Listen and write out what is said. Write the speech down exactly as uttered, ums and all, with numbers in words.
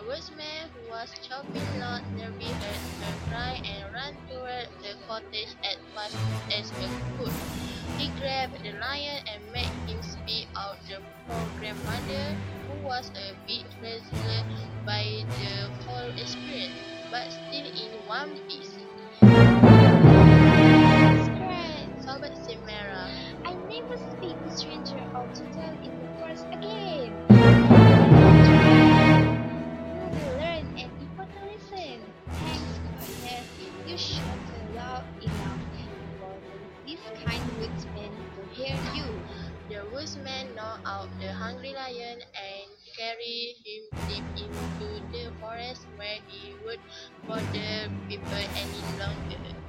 woodsman who was chopping logs nearby heard her cry and ran toward the cottage as fast as he could. He grabbed the lion and made him spit out the poor grandmother, who was a bit frazzled by the whole experience, but still in one piece. Scratch! Sobbed Chimera. I never speak to stranger or to tell in the forest again. You will learn an important lesson. Thanks, goodness. You shouted loud enough for this kind woodsman to hear you. The woodsman knocked out the hungry lion and carried him deep into the forest where he would bother people any longer.